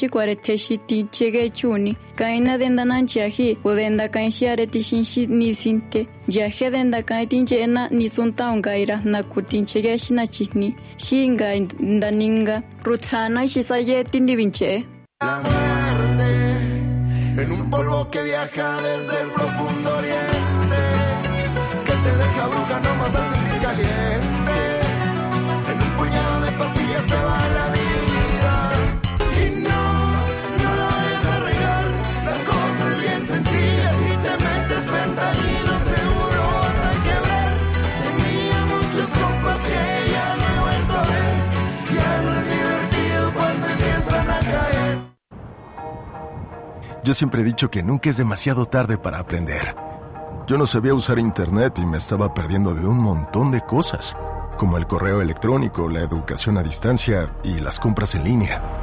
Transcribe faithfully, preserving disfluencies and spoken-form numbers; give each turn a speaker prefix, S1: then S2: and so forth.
S1: Chikuareteshiti chegechuni, kaina dendananchiaji, udenda kainchiaretishinshi nisinte, yaje denda kaitinchena nisuntaungaira nakutinchegeshinachi, shinga daninga, rutsana shisayeti nivinche.
S2: La muerte, en un polvo que viaja desde el profundo oriente, que te deja bruja nomás a sentir caliente, en un puñado de pastillas se va la vida. Sencilla, si te metes fentanilo seguro vas a quebrar. Tenía muchos compas que ya no he vuelto a ver. Ya no es divertido cuando empiezan a caer.
S3: Yo siempre he dicho que nunca es demasiado tarde para aprender. Yo no sabía usar internet y me estaba perdiendo de un montón de cosas, como el correo electrónico, la educación a distancia y las compras en línea.